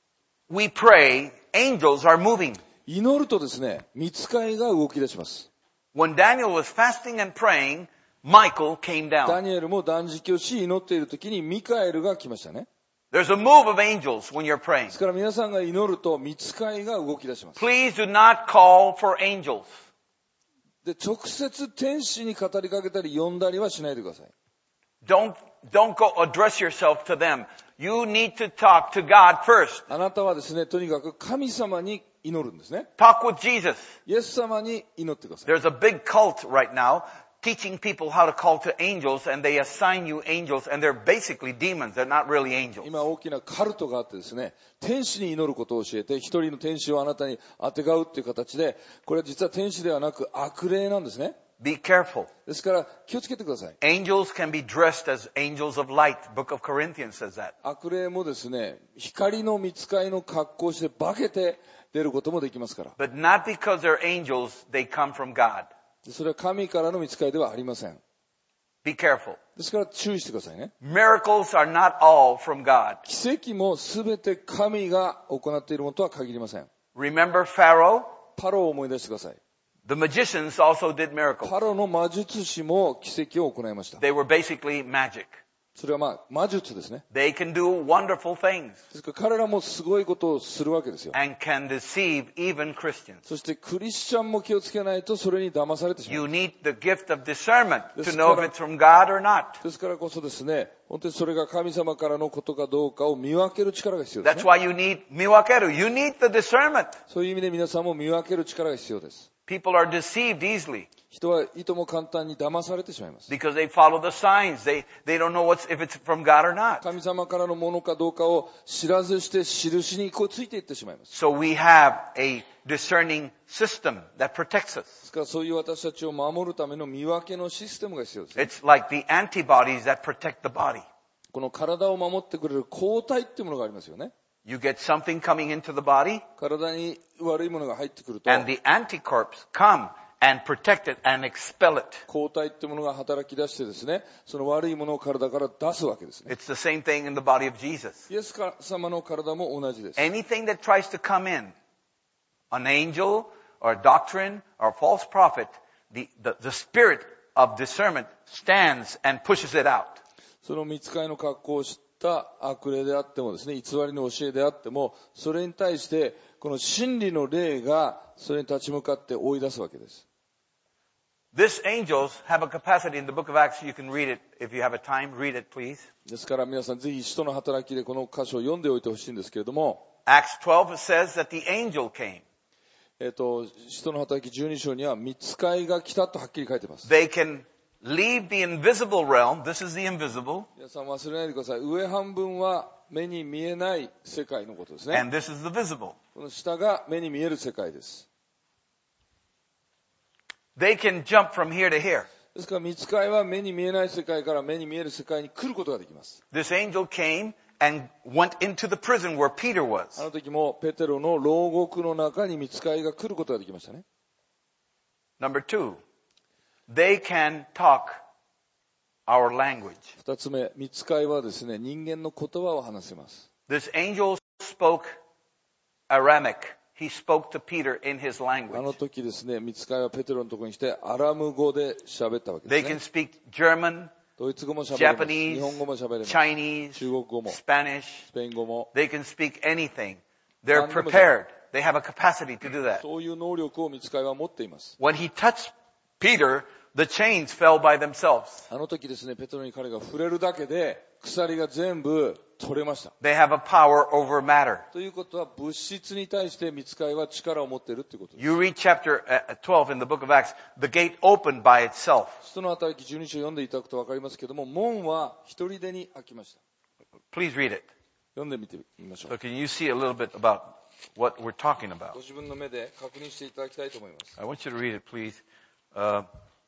we pray, angels are moving. 祈るとですね、御使いが動き出します。 When Daniel was fasting and praying, Michael came ダ down. ニエルも断食をし祈っている時にミカエルが来ましたね。 There's a move of angels when you're で praying. すから皆さんが祈ると御使いが動き出します。 Please do not call for angels. で、直接天使に語りかけたり呼んだりはしないでください。 Don't, don't go address yourself to them. You need to talk to God first. あなたはですね、とにかく神様に祈るんですね。 Talk with Jesus. イエス様に祈ってください。 There's a big cult right now teaching people how to call to angels, and they assign you angels, and they're basically demons. They're not really angels. 今大きなカルトがあってですね、天使に祈ることを教えて、一人の天使をあなたに当てがうっていう形で、これは実は天使ではなく悪霊なんですね。 Be careful. ですから気をつけてください。 Angels can be dressed as angels of light. Book of Corinthians says that. 悪霊もですね、光の御使いの格好をして化けて出ることもできますから。 But not because they're angels, they come from God. それは神からの御使いではありません。 Be careful. ですから注意してくださいね。 Miracles are not all from God. 奇跡もすべて神が行っているものとは限りません。 Remember Pharaoh? パロを思い出してください。 The magicians also did miracles. パロの魔術師も奇跡を行いました。 They were basically magic. それはまあ魔術ですね。 They can do wonderful things ですから彼らもすごいことをするわけですよ。 and can deceive even Christians. そしてクリスチャンも気をつけないとそれに騙されてしま You う。 need the gift of discernment to This know if is- it's from God or not. ですからこそですね、本当にそれが神様からのことかどうかを見分ける力が必要です That's ね。 why you need miwakeru. You need the discernment. そういう意味で皆さんも見分ける力が必要です。 People are deceived easily 人はいとも簡単に騙されてしまいます。 because they follow the signs. They, they don't know what's, if it's from God or not. 神様からのものかどうかを知らずして印にこうついていってしまいます。 So we have a discerning system that protects us. ですからそういう私たちを守るための見分けのシステムが必要ですね。 It's like the antibodies that protect the body. この体を守ってくれる抗体っていうものがありますよね。 You get something coming into the body 体に悪いものが入ってくると、 and the anticorps come and protect it and expel it. 抗体っていうものが働き出してですね、その悪いものを体から出すわけですね。 It's the same thing in the body of Jesus. イエス様の体も同じです。 Anything that tries to come in, an angel or a doctrine or a false prophet, the, the, the spirit of discernment stands and pushes it out. その御使いの格好をした悪霊であってもですね、偽りの教えであっても、それに対してこの真理の霊がそれに立ち向かって追い出すわけです。 This angels have a capacity in the book of Acts. You can read it if you have a time. Read it, please. ですから皆さんぜひ使徒の働きでこの箇所を読んでおいてほしいんですけれども、 Acts twelve says that the angel came. えっと、使徒の働きじゅうに章には御使いが来たとはっきり書いてます。 They can leave the invisible realm. This is the invisible. 皆さん忘れないでください。上半分は目に見えない世界のことですね。 And this is the visible. この下が目に見える世界です。 They can jump from here to here. ですから御使いは目に見えない世界から目に見える世界に来ることができます。 This angel came and went into the prison where Peter あ was. の時もペテロの牢獄の中に御使いが来ることができましたね。 Number two, they can talk our language. 二つ目、御使いはですね、人間の言葉を話せます。 This angel spoke Aramaic. He spoke to Peter in his あの language. 時ですね、御使いはペテロのところに来てアラム語で喋ったわけ They です can ね。 speak German, ドイツ語も喋れます。 Japanese, 日本語も喋れます。 Chinese, 中国語も、 Spanish. スペイン語も、 They can speak anything. They're 何でも prepared. They have a capacity to do that. そういう能力を御使いは持っています。 When he touched Peter, the chains fell by themselves. あの時ですね、ペテロに彼が触れるだけで鎖が全部取れました。 They have a power over matter. ということは物質に対して御使いは力を持っているということです。 You read chapter uh, twelve in the book of Acts, the gate opened by itself. 使徒の働きじゅうに章読んでいただくと分かりますけども、門は一人でに開きました。 Please read it. 読んでみてみましょ So う。 can you see a little bit about what we're talking about? ご自分の目で確認していただきたいと思います。 I want you to read it, please. Uh,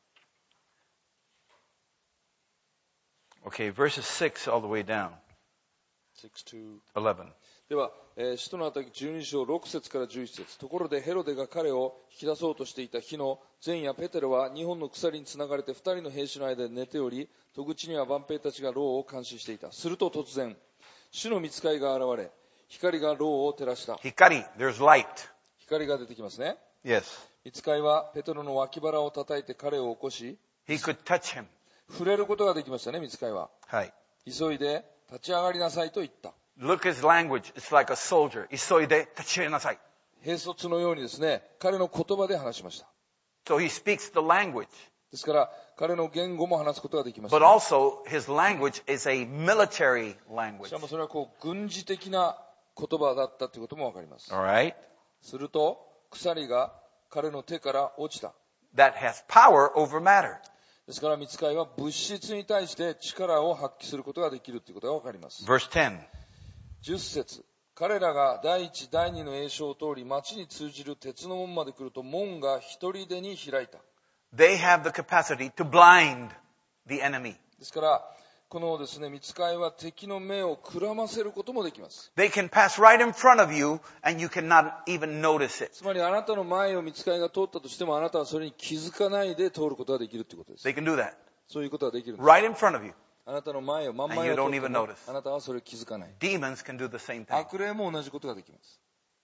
okay, verses six all the way down. ろく to eleven. では、えー使徒の働きじゅうに章ろく節からじゅういち節。ところでヘロデが彼を引き出そうとしていた日の前夜、ペテロはにほんの鎖につながれてふたりの兵士の間で寝ており、戸口には番兵たちが牢を監視していた。すると突然、主の御使いが現れ、光が牢を照らした。 Hikari, there's light. 光が出てきますね。 Yes. 御使いはペテロの脇腹を叩いて彼を起こし、 He could touch him. 触れることができましたね、御使いは。 Hi. 急いで立ち上がりなさいと言った。 Look his language. It's like a soldier. Isoide tachinasai. 兵卒のようにですね、彼の言葉で話しました。 So he speaks the language. ですから彼の言語も話すことができました。 But also, his language is a military し language. かもそれはこう軍事的な言葉だったということもわかります。 All right? すると鎖が彼の手から落ちた。 That has power over matter. ですから御使いは物質に対して力を発揮することができるということがわかります。 Verse ten. じゅっ節。彼らが第一第二の栄唱を通り町に通じる鉄の門まで来ると門が一人でに開いた。 They have the capacity to blind the enemy. ですからこのですね、御使いは敵の目をくらませることもできます。 They can pass right in front of you and you cannot even notice it. つまりあなたの前を御使いが通ったとしてもあなたはそれに気づかないで通ることができるということです。 They can do that. そういうことができるんです。 Right in front of you. あなたの前を真ん And 前 you を通 don't って even も notice. あなたはそれを気づかない。 Demons can do the same thing. 悪霊も同じことができます。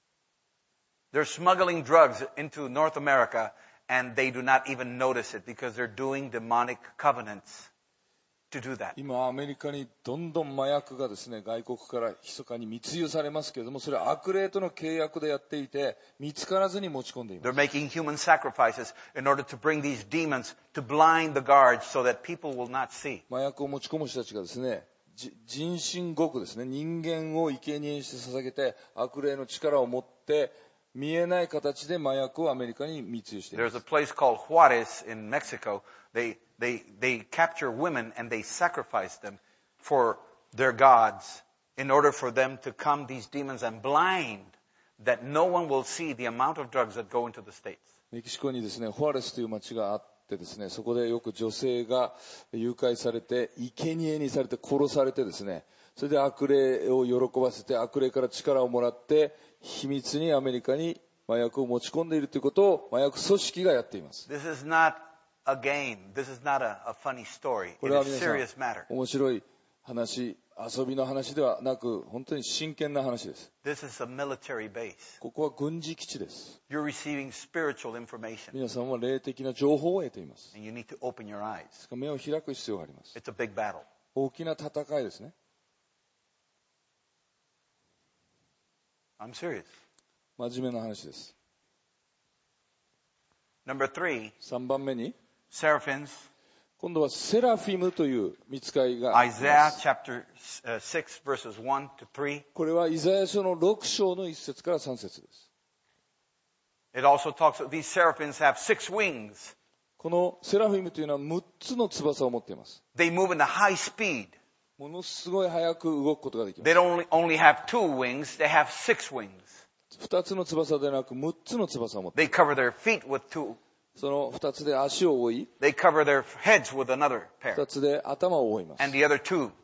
They're smuggling drugs into North America and they do not even notice it because they're doing demonic covenants to do that. 今アメリカにどんどん麻薬がですね、外国から密かに密輸されますけれども、それは悪霊との契約でやっていて見つからずに持ち込んでいま They're す。 making human sacrifices in order to bring these demons to blind the guards so that people will not see. 麻薬を持ち込む人たちがですね、じ人身獄ですね、人間を生贄にして捧げて悪霊の力を持って見えない形で麻薬をアメリカに密輸していま There's す。 a place called Juarez in Mexico. They, they, they capture women and they sacrifice them for their gods in order for them to come, these demons, and blind that no one will see the amount of drugs that go into the States. メキシコにですね、フォアレスという町があってですね、そこでよく女性が誘拐されて、生贄にされて殺されてですね、それで悪霊を喜ばせて、悪霊から力をもらって、秘密にアメリカに麻薬を持ち込んでいるということを麻薬組織がやっています。 This is not a game. This is not a, a funny story. こ It れは is 皆さん serious matter. 面白い話、遊びの話ではなく、本当に真剣な話です。 This is a military base. ここは軍事基地です。 You're receiving spiritual information 皆さんは霊的な情報を得ています。 and you need to open your eyes. 目を開く必要があります。 It's a big battle. 大きな戦いですね。 I'm serious. 真面目な話です。 Number three, さんばんめに、 seraphims. 今度はセラフィムという御使いがありま Isaiah す。 chapter uh, six, verses one to three. これはイザヤ書のろく章のいち節からさん節です。 It also talks about these seraphims have six wings. このセラフィムというのはむっつの翼を持っています。 They move in a high speed. ものすごい速く動くことができます。 They don't only, only have two wings, they have six wings. ふたつの翼でなくむっつの翼を持ってい They cover their feet with two. ます。そのふたつで足を覆い、 They cover their heads with another ふた pair. つで頭を覆います。 And the other two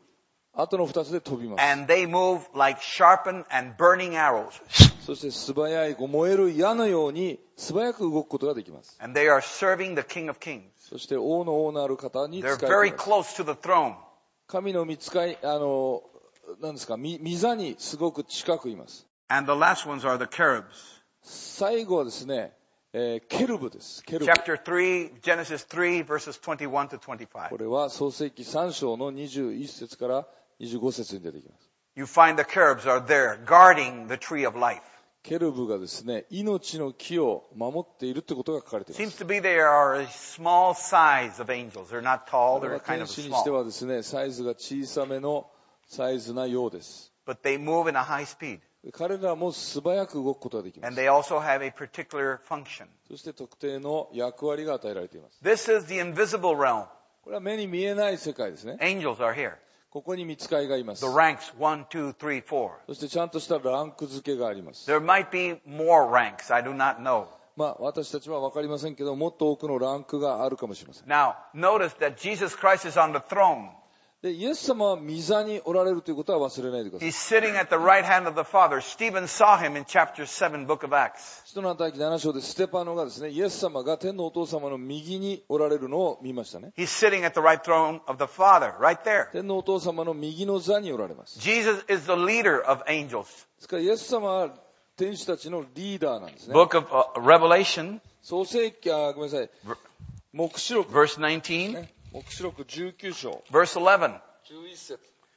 あとの二つで飛びます。 And they move like sharpened and burning arrows. そして素早いこう燃える矢のように素早く動くことができます。 And they are serving the King of Kings. そして王の王なる方に仕 They're えて very います。 close to the throne. 神の御使い、あの、何ですか、御座にすごく近くいます。 And the last ones are the cherubs. 最後はですね、えーケルブです。ケルブ。 Chapter three, Genesis three, verses twenty-one to twenty-five. これは創世記さん章のにじゅういち節からにじゅうご節に出てきます。 You find the cherubs are there guarding the tree of life. ケルブがですね、命の木を守っているということが書かれていま Seems す。 to be they are a small size of angels. They're not tall, これ they're は kind 天 of 使にして small. はですね、サイズが小さめのサイズなようです。 But they move in a high speed. 彼らも素早く動くことができま And す。 they also have a particular function. そして特定の役割が与えられています。 This is the invisible realm. これは目に見えない世界ですね。 Angels are here. ここに御使いがいます The。ranks, one, two, three, four. そしてちゃんとしたランク付けがあります。 There might be more ranks. I do not know. まあ私たちは分かりませんけど、もっと多くのランクがあるかもしれません。 Now, notice that Jesus Christ is on the throne. で、イエス様は御座におられるということは忘れないでください。 He's sitting at the right hand of the Father. Stephen saw him in chapter seven, book of Acts. 使徒の働きなな章でステパノがですね、イエス様が天のお父様の右におられるのを見ましたね。 He's sitting at the right throne of the Father, right there. 天のお父様の右の座におられます。で Jesus is the leader of angels. すからイエス様は天使たちのリーダーなんですね。 Book of uh, Revelation, 創世記、あ、ごめんなさい。黙示録、 verse nineteen, ね、黙示録じゅうきゅう章、 verse eleven. じゅういち節。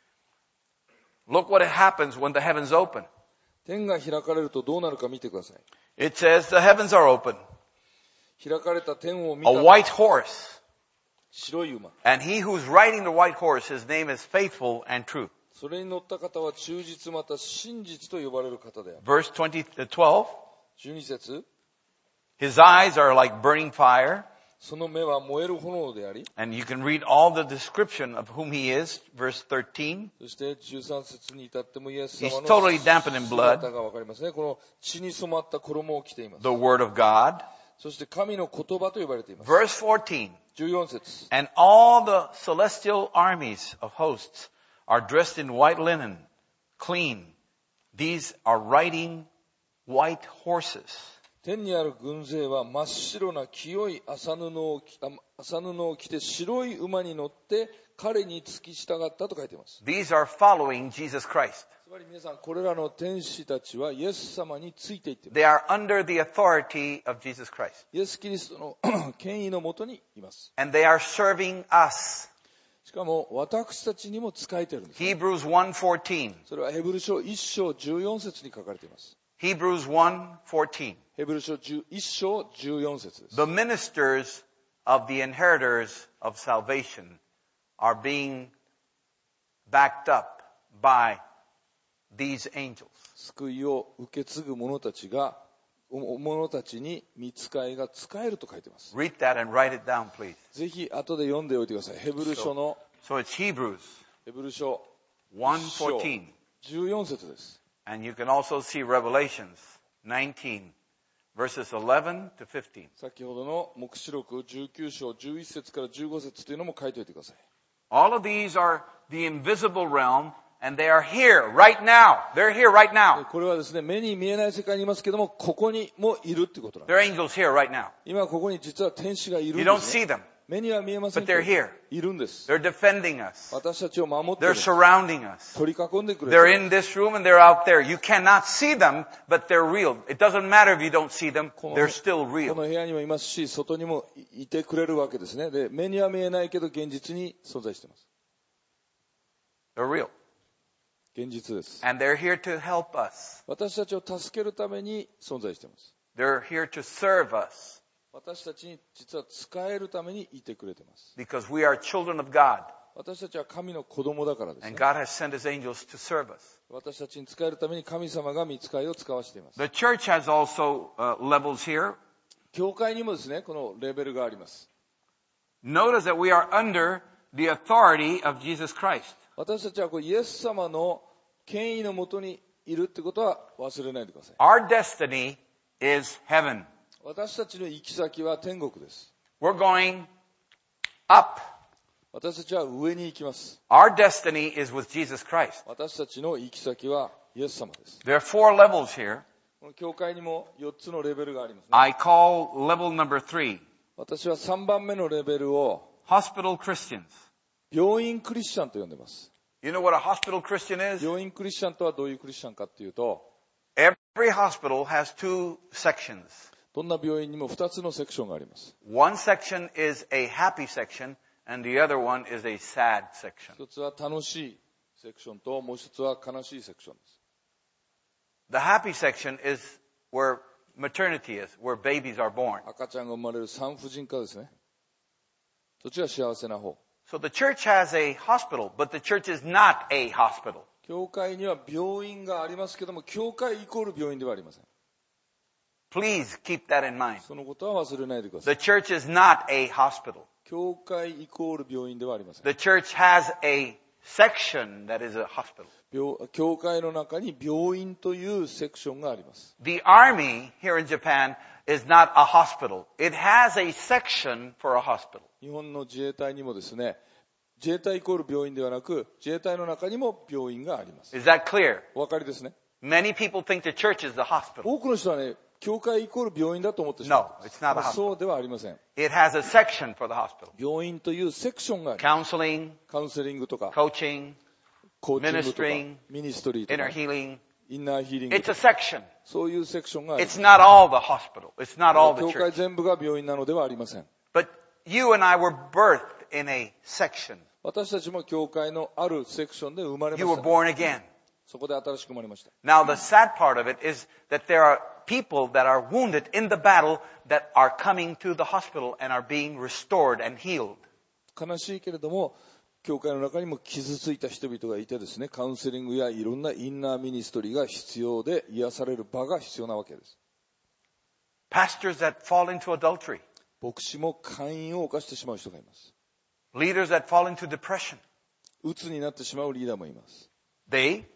Look what happens when the heavens open. 天が開かれるとどうなるか見てください。 It says the heavens are open. 開かれた天を見 A た white horse. 白い馬。 And he who's riding the white horse, his name is Faithful and True. それに乗った方は忠実また真実と呼ばれる方である。 Verse twenty, uh, twelve. じゅうに節。 His eyes are like burning fire. その目は燃える炎であり、 And you can read all the description of whom he is. Verse thirteen. そしてじゅうさん節に至ってもイエス様 He's の totally dampened in blood. 姿がわかりますね。この血に染まった衣を着ています。 The word of God. そして神の言葉と呼ばれています。 Verse fourteen. じゅうよん節。 And all the celestial armies of hosts are dressed in white linen, clean. These are riding white horses. 天にある軍勢は真っ白な清い麻布を着あ麻布を着て白い馬に乗って彼に付き従ったと書いています。 These are following Jesus Christ. つまり皆さん、これらの天使たちはイエス様についていっています。 They are under the authority of Jesus Christ. イエス・キリストの権威のもとにいます。 And they are serving us. しかも私たちにも仕えているんです。 Hebrews one fourteen. それはヘブル書いち章じゅうよん節に書かれています。 Hebrews one fourteen. ヘブル書じゅういち章じゅうよん節です。 The ministers of the inheritors of salvation are being backed up by these angels. 救いを受け継ぐ者たちが、者たちに御使いが使えると書いています。 Read that and write it down, please. ぜひ後で読んでおいてください。ヘブル書の、 So it's Hebrews ヘブル書 one いち章 fourteen. じゅうよん節です。 And you can also see Revelations nineteen, verses eleven to fifteen. 先ほどの黙示録じゅうきゅう章じゅういち節からじゅうご節というのも書いておいてください。 All of these are the invisible realm, and they are here right now. They're here right で now. これはですね、目に見えない世界にいますけども、ここにもいるってことなんです。 There are angels here right now. 今ここに実は天使がいるん You で don't す、ね。 see them, 目には見えません but けど they're here. いるんです。 They're defending us. 私たちを守ってい They're る。 surrounding us. 取り囲んでくれて They're いる。 in this room and they're out there. You cannot see them, but they're real. It doesn't matter if you don't see them. この They're still こ real. の部屋にもいますし、外にもいてくれるわけですね。で、目には見えないけど現実に存在しています。 They're real. 現実です。 And they're here to help us. 私たちを助けるために存在しています。 They're here to serve us 私たちに実は使えるためにいてくれています。 because we are children of God. 私たちは神の子供だからです、 And ね。 God has sent His angels to serve us. 私たちに使えるために神様が御使いを使わせています。 The church has also uh, levels here. 教会にもですね、このレベルがあります。 Notice that we are under the authority of Jesus Christ. 私たちはこうイエス様の権威のもとにいるってことは忘れないでください。 Our destiny is heaven. 私たちの行き先は天国です。 We're going up. 私たちは上に行きます。 Our destiny is with Jesus Christ. 私たちの行き先はイエス様です。 There are four levels here. この教会にもよっつのレベルがありますね。 I call level number three, 私はさんばんめのレベルを hospital Christians. 病院クリスチャンと呼んでます。 You know what a hospital Christian is? 病院クリスチャンとはどういうクリスチャンかっていうと、 Every hospital has two sections. どんな病院にもふたつのセクションがあります。 One section is a happy section, and the other one is a sad section. 一つは楽しいセクションと、もう一つは悲しいセクションです。 The happy section is where maternity is, where babies are born. 赤ちゃんが生まれる産婦人科ですね。そっちは幸せな方。 So the church has a hospital, but the church is not a hospital. 教会には病院がありますけども、教会イコール病院ではありません。 Please keep that in mind. そのことは忘れないでください。 The church is not a hospital. 教会イコール病院ではありません。 The church has a section that is a hospital. 病教会の中に病院というセクションがあります。 The army here in Japan is not a hospital. It has a section for a hospital. 日本の自衛隊にもですね、自衛隊イコール病院ではなく、自衛隊の中にも病院があります。 Is that clear? お分かりですね。 Many people think the church is the hospital. 多くの人はね、教会イコール病院だと思ってしまう。 No, it's not a hospital. そうではありません。 It has a section for the hospital. 病院というセクションがあります。 Counseling, カウンセリングとか、 coaching, コーチングとか ministering, ミニストリーと inner か、 healing. インナーヒーリング It's と a か、 section. そういうセクションがありま It's す。 not all the hospital. It's not all the 教会 church. 全部が病院なのではありません。 But you and I were birthed in a section. 私たちも教会のあるセクションで生まれま You were した。 born again. そこで新しく生まれました。 Now the sad part of it is that there are people that are wounded in the battle that are coming to the hospital and are being restored and healed. 悲しいけれども、教会の中にも傷ついた人々がいてですね、カウンセリングやいろんなインナーミニストリーが必要で、癒される場が必要なわけです。 Pastors that fall into adultery. 牧師も姦淫を犯してしまう人がいます。 Leaders that fall into depression. 鬱になってしまうリーダーもいます。 They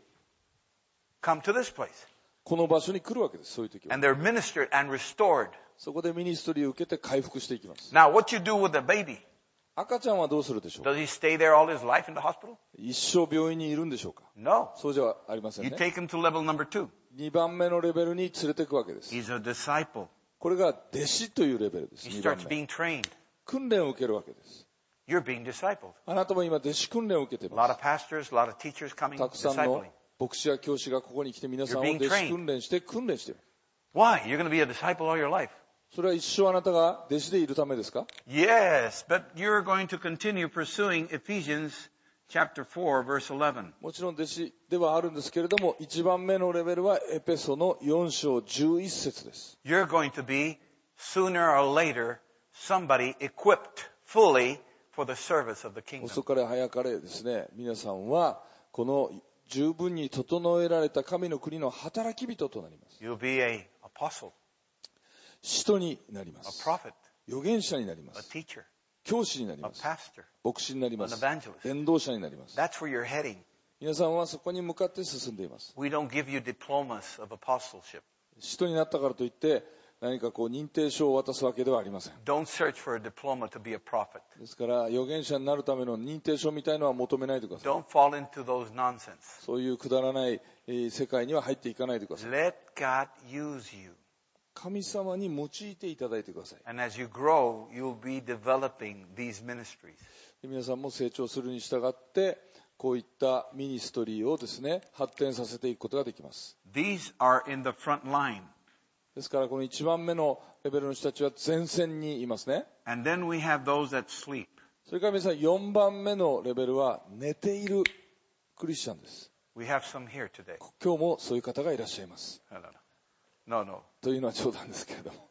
come to this place. この場所に来るわけです、そういう時は。 And they're ministered and restored. そこでミニストリーを受けて回復していきます。 Now what you do with the baby? 赤ちゃんはどうするでしょうか。 Does he stay there all his life in the hospital? 一生病院にいるんでしょうか。 No. そうじゃありません You ね。 take him to level number two. にばんめのレベルに連れていくわけです。 He's a disciple. これが弟子というレベルです。 He にばん starts め。 being trained. 訓練を受けるわけです。 You're being discipled. あなたも今弟子訓練を受けてい A ま lot す。 of pastors, a lot of teachers coming, たくさんの discipling. 牧師や教師がここに来て皆さんを You're being 弟子訓練して訓練している。 Why? You're going to be a disciple all your life. それは一生あなたが弟子でいるためですか？ Yes, but you're going to continue pursuing Ephesians chapter four, verse eleven. もちろん弟子ではあるんですけれども、一番目のレベルはエペソのよん章じゅういっ節です。 You're going to be, sooner or later, somebody equipped fully for the service of the kingdom. 遅かれ早かれですね、皆さんはこの十分に整えられた神の国の働き人となります。 You'll be a apostle, 使徒になりま a す。 prophet, 預言者になりま a す。 teacher, 教師になり a ます。 pastor, 牧師になりま an す。 evangelist. 伝道者になります。 That's where you're heading. 皆さんはそこに向かって進んでいます。 We don't give you diplomas of apostleship. 使徒になったからといって何かこう認定書を渡すわけではありません。 Don't search for a diploma to be a prophet. ですから預言者になるための認定書みたいのは求めないでください。 Don't fall into those nonsense. そういうくだらないえー世界には入っていかないでください。 Let God use you. 神様に用いていただいてください。 And as you grow, you'll be developing these ministries. で皆さんも成長するに従ってこういったミニストリーをですね発展させていくことができます。 These are in the front line. ですからこのいちばんめのレベルの人たちは前線にいますね。 And then we have those that sleep. それから皆さんよんばんめのレベルは寝ているクリスチャンです。 We have some here today. 今日もそういう方がいらっしゃいます。 No, no, no. No, no. というのは冗談ですけれども。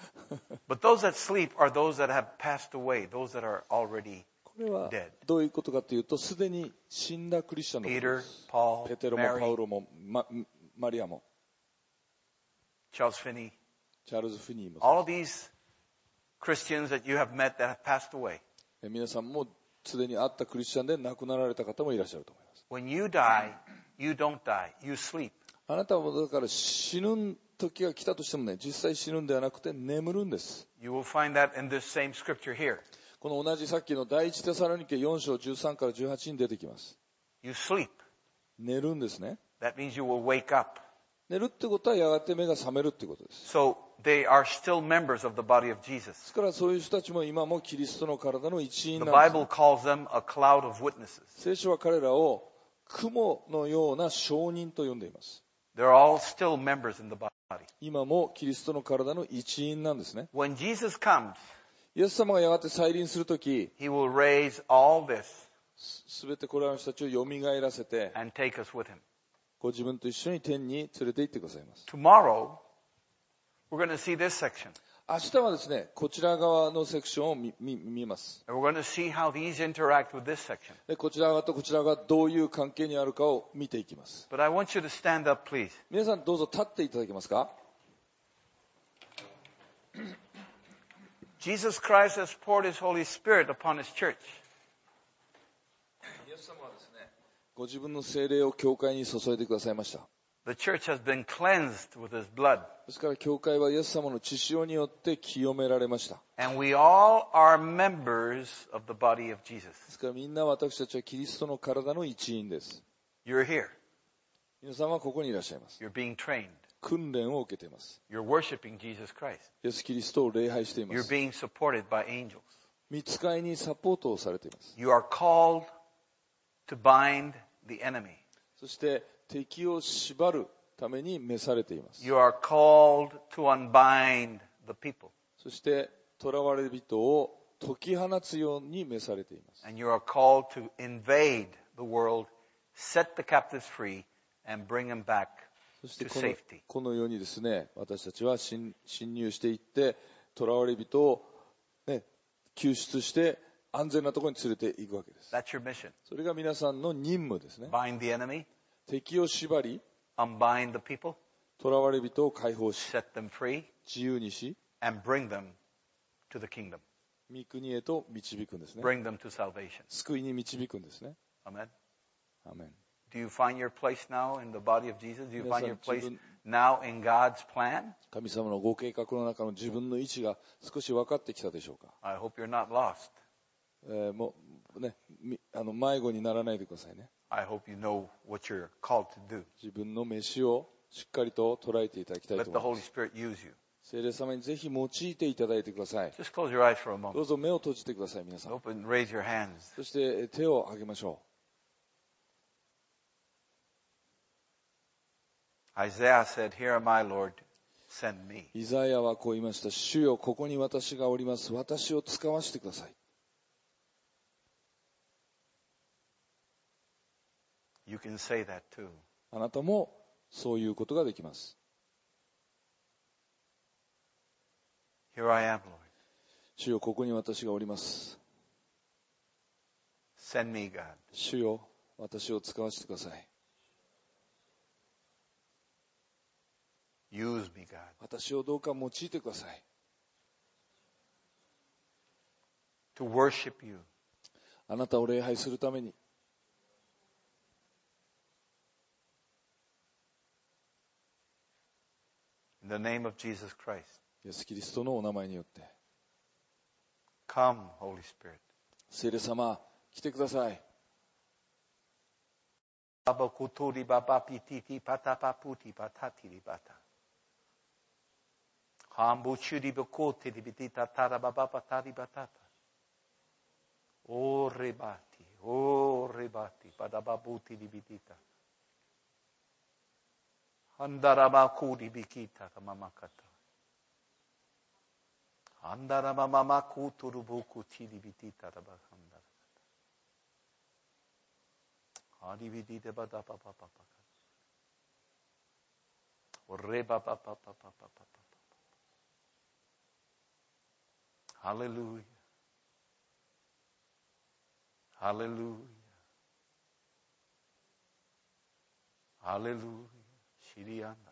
But those that sleep are those that have passed away, those that are already これは dead. どういうことかというと、すでに死んだクリスチャンのことで Peter, す。 Paul, ペテロもパウ Mary, ロも、ま、マリアも Charles Finney. チャールズ・フィニーも All of these Christians that you have met that have passed away. 皆さんもすでに会ったクリスチャンで亡くなられた方もいらっしゃると思います。 When you die, you don't die. You sleep. あなたはだから死ぬ時が来たとしてもね、実際死ぬんではなくて眠るんです。 You will find that in this same scripture here. この同じさっきの第一テサロニケよん章じゅうさんからじゅうはちに出てきます。 You sleep. 寝るんですね。 That means you will wake up. 寝るってことはやがて目が覚めるってことです。 So they are still members of the body of で Jesus. すからそういう人たちも今もキリストの体の一員 The なんです。 Bible calls them a cloud of witnesses. 聖書は彼らを雲のような証人と呼んでいます。 They're all still members in the body. 今もキリストの体の一員なんですね。 When Jesus comes, イエス様がやがて再臨するとき、 he will raise all this すべてこれらの人たちを蘇らせて、 and take us with him. ご自分と一緒に天に連れて行ってくださいます。 Tomorrow, we're going to see this section. 明日はですね、こちら側のセクションを見、見、見ます。 And we're going to see how these interact with this section. で、こちら側とこちら側がどういう関係にあるかを見ていきます。 But I want you to stand up, please. 皆さんどうぞ立っていただけますか。 Jesus Christ has poured his Holy Spirit upon his church. イエス様はですね、ご自分の聖霊を教会に注いでくださいました。 The church has been cleansed with his blood. ですから教会はイエス様の血潮によって清められました。 And we all are members of the body of Jesus. ですからみんな私たちはキリストの体の一員です。 You're here. 皆さんはここにいらっしゃいます。 You're being trained. 訓練を受けています。 You're worshiping Jesus Christ. イエス・キリストを礼拝していま You're す。 being supported by angels. 御使いにサポートをされています。 You are called to bind the enemy. そして敵を縛るために召されています。 You are called to unbind the people. そして囚われ人を解き放つように召されています。 And you are called to invade the world, set the captives free, and bring them back そして to この safety. このようにですね、私たちは侵侵入していって囚われ人を、ね、救出して安全なところに連れていくわけです。 That's your mission. それが皆さんの任務ですね。 Bind the enemy, 敵を縛り、 unbind the people, 囚われ人を解放し、 set them free, 自由にし、 and bring them to the kingdom. 御国へと導くんですね。 Bring them to salvation. 救いに導くんですね。 Amen. アーメン。 Do you find your place now in the body of Jesus? Do you find your place 皆さん、自分 now in God's plan? 神様のご計画の中の自分の位置が少し分かってきたでしょうか。 I hope you're not lost. えーもうね、みあの迷子にならないでくださいね。 I hope you know what you're called to do. 自分の飯をしっかりと捉えていただきたい Let と the 思い Holy ます。 Spirit use you. 聖霊様にぜひ用いていただいてください。 Just close your eyes for a ど moment. うぞ目を閉じてください、皆さん。 Open, raise your hands. そしてえー手を挙げましょ Isaiah said, Here am I, Lord, send me. う。イザヤはこう言いました。主よ、ここに私がおります。私を使わせてください。 You can say that too. あなたもそういうことができます。 Here I am, Lord. 主よ、ここに私がおります。 Send me, God. 主よ、私を使わせてください。 Use me, God. 私をどうか用いてください。 To worship you. あなたを礼拝するために。 In the name of Jesus Christ. イエス・キリストのお名前によって。 Come, Holy Spirit. 聖霊様、来てください。 Baba kuturi baba pititi patapa puti patati ribata. Hambu chudi bakote ribitita tara baba patari batata. O ribati, o ribati, padababuti ribitita. Handarama kudi bikita kamamakata. Handarama mama kuturubuku chidi bitita rabahandara. Hallelujah. Hallelujah. Hallelujah. Shirianda.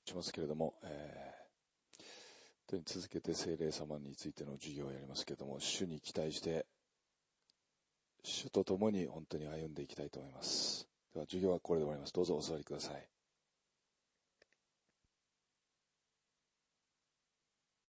しますけれども、えー、続けて聖霊様についての授業をやりますけれども、主に期待して主と共に本当に歩んでいきたいと思います。では授業はこれで終わります。どうぞお座りください。